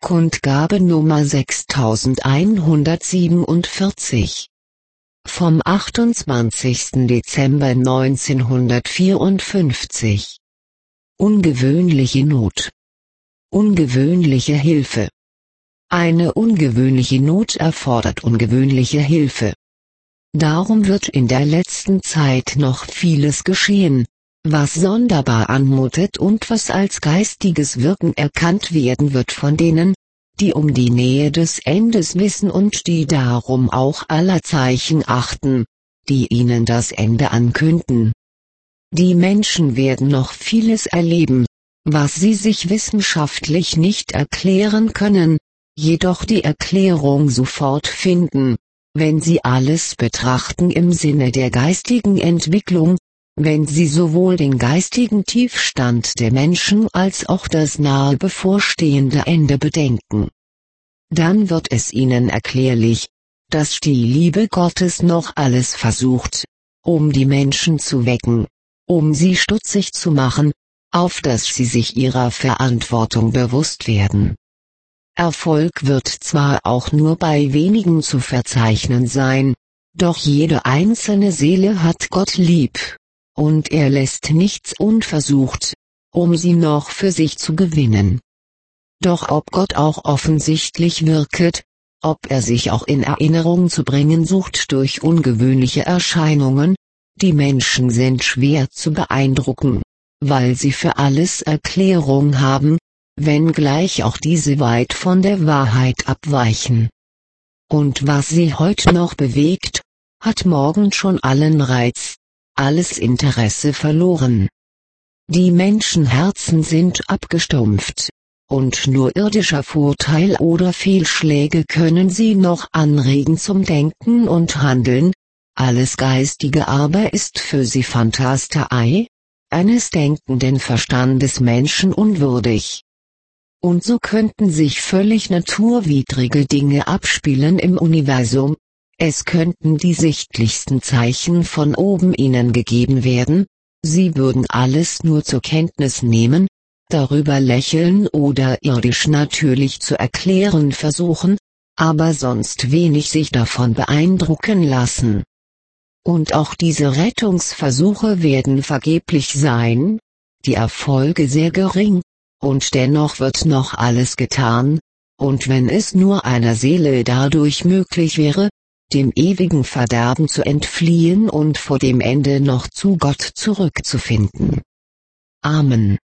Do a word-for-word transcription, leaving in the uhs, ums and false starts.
Kundgabe Nummer sechstausendeinhundertsiebenundvierzig. Vom achtundzwanzigsten Dezember neunzehnhundertvierundfünfzig. Ungewöhnliche Not. Ungewöhnliche Hilfe. Eine ungewöhnliche Not erfordert ungewöhnliche Hilfe. Darum wird in der letzten Zeit noch vieles geschehen, was sonderbar anmutet und was als geistiges Wirken erkannt werden wird von denen, die um die Nähe des Endes wissen und die darum auch aller Zeichen achten, die ihnen das Ende ankünden. Die Menschen werden noch vieles erleben, was sie sich wissenschaftlich nicht erklären können, jedoch die Erklärung sofort finden, wenn sie alles betrachten im Sinne der geistigen Entwicklung, wenn sie sowohl den geistigen Tiefstand der Menschen als auch das nahe bevorstehende Ende bedenken. Dann wird es ihnen erklärlich, dass die Liebe Gottes noch alles versucht, um die Menschen zu wecken, um sie stutzig zu machen, auf dass sie sich ihrer Verantwortung bewusst werden. Erfolg wird zwar auch nur bei wenigen zu verzeichnen sein, doch jede einzelne Seele hat Gott lieb, und er lässt nichts unversucht, um sie noch für sich zu gewinnen. Doch ob Gott auch offensichtlich wirket, ob er sich auch in Erinnerung zu bringen sucht durch ungewöhnliche Erscheinungen, die Menschen sind schwer zu beeindrucken, weil sie für alles Erklärung haben, wenngleich auch diese weit von der Wahrheit abweichen. Und was sie heute noch bewegt, hat morgen schon allen Reiz, alles Interesse verloren. Die Menschenherzen sind abgestumpft, und nur irdischer Vorteil oder Fehlschläge können sie noch anregen zum Denken und Handeln, alles Geistige aber ist für sie Phantasterei, eines denkenden Verstandes Menschen unwürdig. Und so könnten sich völlig naturwidrige Dinge abspielen im Universum, es könnten die sichtlichsten Zeichen von oben ihnen gegeben werden, sie würden alles nur zur Kenntnis nehmen, darüber lächeln oder irdisch natürlich zu erklären versuchen, aber sonst wenig sich davon beeindrucken lassen. Und auch diese Rettungsversuche werden vergeblich sein, die Erfolge sehr gering, und dennoch wird noch alles getan, und wenn es nur einer Seele dadurch möglich wäre, dem ewigen Verderben zu entfliehen und vor dem Ende noch zu Gott zurückzufinden. Amen.